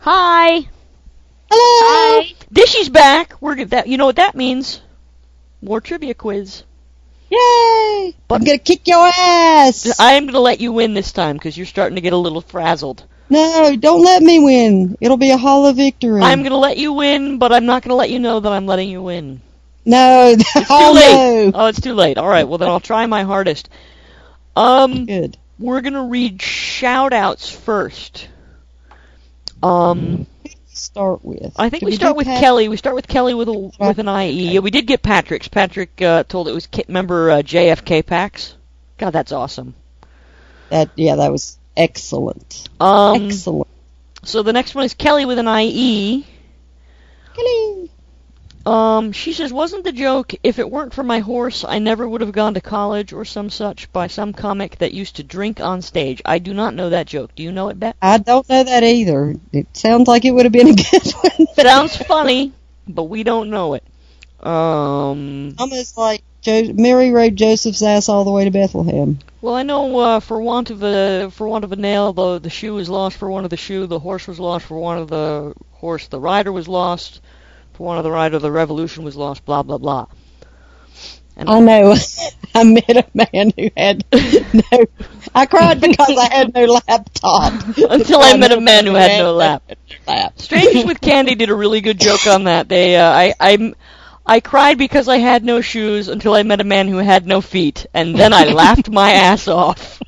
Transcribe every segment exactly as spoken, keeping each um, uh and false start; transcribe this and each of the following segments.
Hi. Hello. Hi. Dishy's back. We're g- that. You know what that means? More trivia quiz. Yay! But I'm gonna kick your ass. I'm gonna let you win this time because you're starting to get a little frazzled. No, don't let me win. It'll be a hollow victory. I'm gonna let you win, but I'm not gonna let you know that I'm letting you win. No. It's too oh, late. No. Oh, it's too late. All right. Well, then I'll try my hardest. Um. Good. We're gonna read shout-outs first. Um. Start with. I think Did we, we start do with Pat- Kelly. We start with Kelly with a with an I E. Yeah, we did get Patrick's. Patrick uh, told it was. Remember uh, J F K packs? God, that's awesome. That yeah, that was excellent. Um, excellent. So the next one is Kelly with an I E. Kelly. Um, she says, wasn't the joke, if it weren't for my horse, I never would have gone to college or some such by some comic that used to drink on stage. I do not know that joke. Do you know it, Beth? I don't know that either. It sounds like it would have been a good one. Sounds funny, but we don't know it. Um, Almost like jo- Mary rode Joseph's ass all the way to Bethlehem. well, I know uh, for want of a for want of a nail, the the shoe was lost for one of the shoe. The horse was lost for one of the horse. The rider was lost for one of the rider. The revolution was lost. Blah blah blah. And I know. I met a man who had no. I cried because I had no laptop. Until I met a man who had no lap. lap. Strangers with Candy did a really good joke on that. They, uh, I, I, I cried because I had no shoes until I met a man who had no feet, and then I laughed my ass off.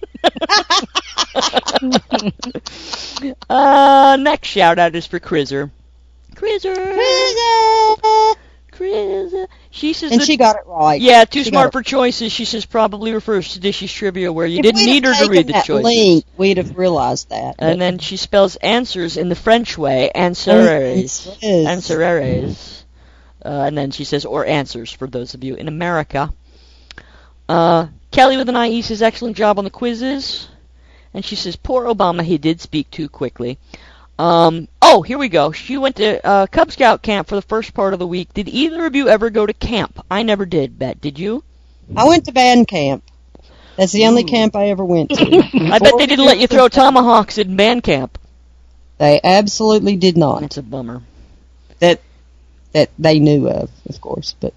uh, next shout out is for Crizzer. Crizzer. Crizzer. Crizzer. She says And that, she got it right. yeah, too She smart got for choices. She says probably refers to Dishy's trivia where you If didn't we'd need have her to taken read the that choices. link, we'd have realized that. And then she spells answers in the French way, answers, Answers. answers. Uh, and then she says, or answers, for those of you in America. Uh, Kelly with an I E says, excellent job on the quizzes. And she says, poor Obama, he did speak too quickly. Um, oh, here we go. She went to uh, Cub Scout camp for the first part of the week. Did either of you ever go to camp? I never did, Bet. Did you? I went to band camp. That's the only Ooh. camp I ever went to. I bet they didn't let you throw tomahawks in band camp. They absolutely did not. That's a bummer. That that they knew of, of course, but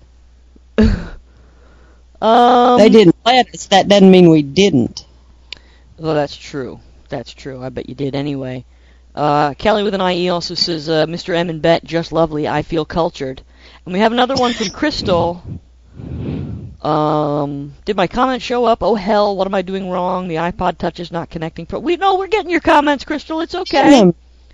um, they didn't let us. That doesn't mean we didn't. Well, that's true. That's true. I bet you did anyway. Uh, Kelly with an I E also says, uh, Mister M and Bet, just lovely. I feel cultured. And we have another one from Crystal. Um, did my comments show up? Oh, hell, what am I doing wrong? The iPod Touch is not connecting. For we No, we're getting your comments, Crystal. It's okay.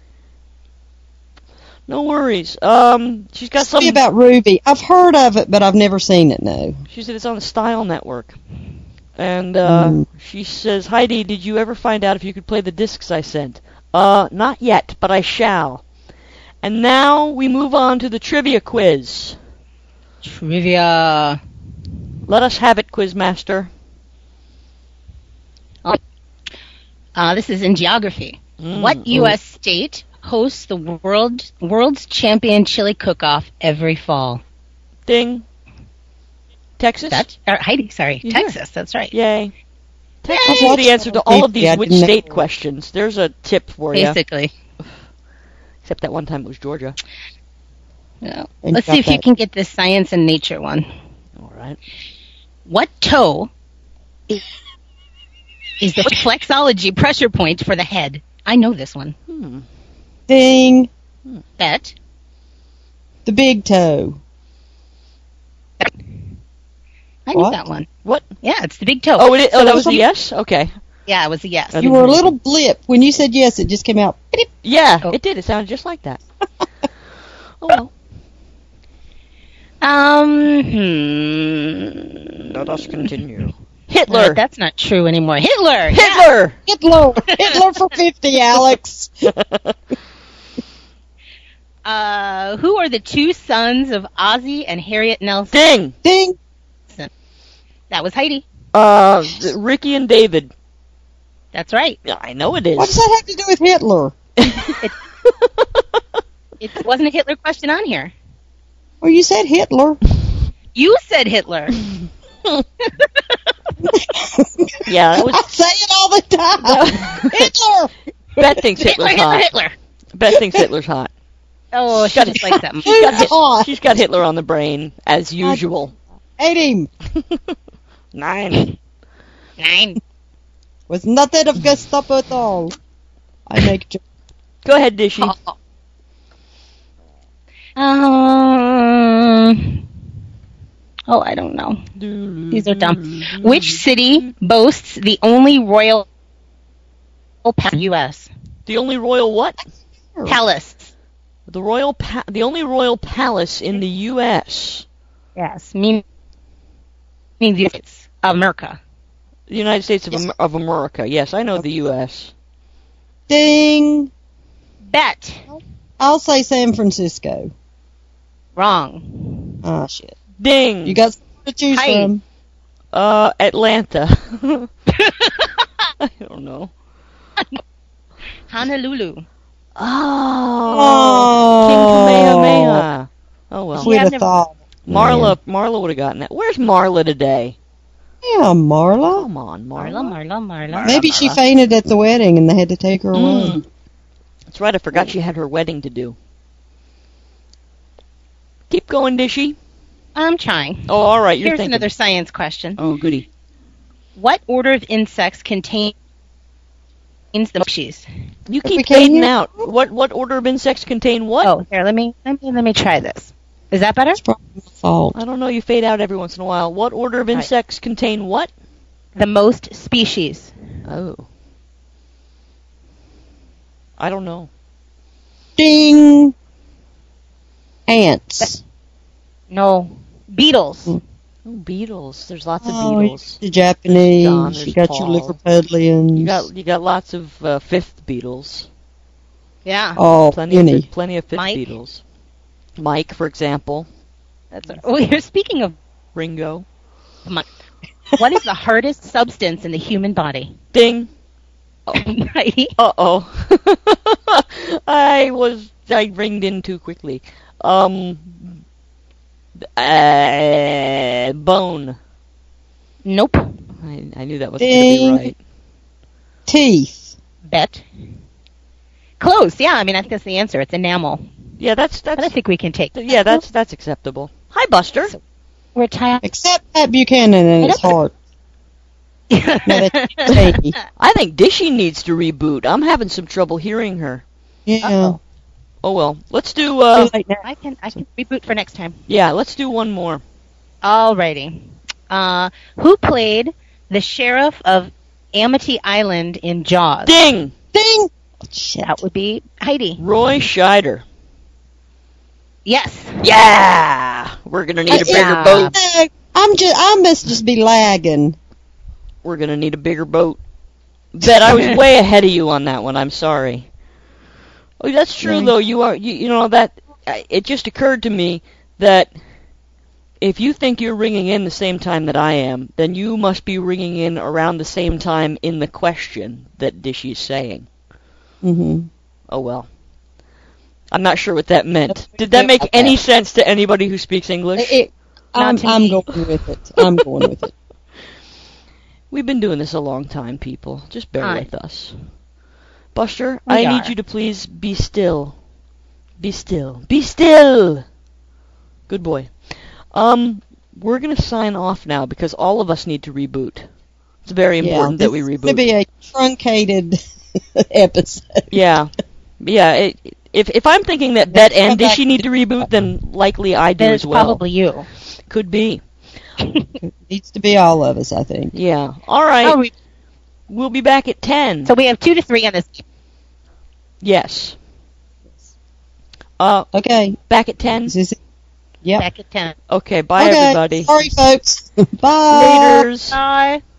No worries. Um, she's got Something some... about Ruby. I've heard of it, but I've never seen it, no. She said it's on the Style Network. And uh, Mm. she says, Heidi, did you ever find out if you could play the discs I sent? Uh, not yet, but I shall. And now we move on to the trivia quiz. Trivia. Let us have it, Quizmaster. Uh, this is in geography. Mm. What U S state hosts the world world's champion chili cook-off every fall? Ding. Texas? That's or Heidi. Sorry, Yeah. Texas. That's right. Yay. Texas Yay. is the answer to all of these Yeah, I which didn't know. state questions. There's a tip for you. Basically. Except that one time it was Georgia. No. And Let's got see if you that. can get this science and nature one. All right. What toe is the flexology pressure point for the head? I know this one. Hmm. Ding. Bet. The big toe. I knew What? that one. What? Yeah, it's the big toe. Oh, it is, So oh that those was a are- yes? Okay. Yeah, it was a yes. I You didn't were a hear little blip. When you said yes, it just came out. Beep. Yeah, Oh. it did. It sounded just like that. Oh, well. Um, hmm. Let us continue. Uh, Hitler. that's not true anymore. Hitler! Hitler! Hitler. Hitler for fifty, Alex. Uh, who are the two sons of Ozzie and Harriet Nelson? Ding! Ding. That was Heidi. Uh, Ricky and David. That's right. Yeah, I know it is. What does that have to do with Hitler? It wasn't a Hitler question on here. Well, you said Hitler. You said Hitler. Yeah, that was... I say it all the time. Hitler. Bet thinks Hitler, Hitler's Hitler, hot. Hitler. Beth thinks Hitler's hot. Oh, She's she got- just likes that. She's got, Hit- hot? she's got Hitler on the brain, as usual. Hate him. Nine. Nine. Was nothing of Gestapo at all. I make jokes. Go ahead, Dishy. Um. Oh, I don't know. These are dumb. Which city boasts the only royal pa- U S The only royal what? palace? The royal pa- the only royal palace in the U S Yes, meaning the United States of America. The United States of, Am- of America. Yes, I know the U S Ding. Bet. I'll say San Francisco. Wrong. Ah, shit. Ding. You got something to choose Hi. from. Uh, Atlanta. I don't know. Honolulu. Oh, King Kamehameha. Oh well. We'd I've have never- thought. Marla, Marla would have gotten that. Where's Marla today? Yeah, Marla. Come on, Marla, Marla. Marla, Marla. Maybe she fainted at the wedding and they had to take her away. Mm. That's right. I forgot she had her wedding to do. Keep going, Dishy. I'm trying. Oh, all right. You're Here's thinking. another science question. Oh, goody. What order of insects contains the species? You we keep can't fading hear- out. What what order of insects contain what? Oh, here, let me let me let me try this. Is that better? It's probably my fault. I don't know. You fade out every once in a while. What order of Right. insects contain what? The most species. Oh. I don't know. Ding. Ants. No. Beetles. Mm. Oh, beetles. There's lots of Oh, beetles. The Japanese. Don, you there's got your Paul. Liverpudlians. You got you got lots of uh, fifth beetles. Yeah. oh, Plenty of any. fifth, plenty of fifth Mike. beetles. Mike, for example. That's oh, you're speaking of Ringo. mon- what is the hardest substance in the human body? Ding. Heidi? Uh oh. I was I ringed in too quickly. Um. Uh, bone. Nope. I, I knew that wasn't going to Ding. be right. Teeth. Bet. Close. Yeah, I mean, I think that's the answer. It's enamel. Yeah, that's But I that's think we can take. yeah, that's that's acceptable. Hi, Buster. We're tired. Except Pat Buchanan and his heart. No, that's Katie. I think Dishy needs to reboot. I'm having some trouble hearing her. Yeah. Uh-oh. Oh well, let's do. Uh, Too late now. I can I can reboot for next time. yeah, let's do one more. Alrighty. Uh, who played the sheriff of Amity Island in Jaws? Ding. Ding. Shit. That would be Heidi. Roy Scheider. Yes. Yeah, we're gonna need a bigger Yeah. boat. Uh, I'm just. I must just be lagging. We're gonna need a bigger boat. Bet I was way ahead of you on that one. I'm sorry. Oh, that's true Really? though. You are. You, you know that. I- It just occurred to me that if you think you're ringing in the same time that I am, then you must be ringing in around the same time in the question that Dishy's saying. Mm-hmm. Oh well. I'm not sure what that meant. Did that make any sense to anybody who speaks English? It, it, I'm, to I'm me. going with it. I'm going with it. We've been doing this a long time, people. Just bear Aye. with us. Buster, We I are. need you to please be still. Be still. Be still! Good boy. Um, we're going to sign off now because all of us need to reboot. It's very important yeah, that we It's going reboot. to be a truncated episode. Yeah. Yeah, it, if if I'm thinking that that Come and did back. she need to reboot, then likely I do Then as it's well. probably you. Could be. Needs to be all of us, I think. Yeah. All right. Oh, we- We'll be back at ten. so we have two to three on this. Yes. Uh, Okay. back at ten? Is this it? Yep. Back at ten. Okay, bye okay. everybody. Sorry, folks. Bye. Laters. Bye.